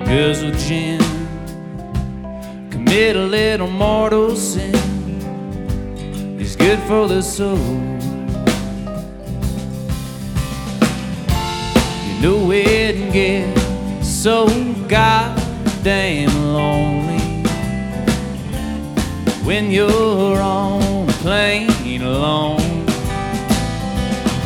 guzzle gin, commit a little mortal sin. It's good for the soul. You know it can get so goddamn lonely when you're on a plane alone.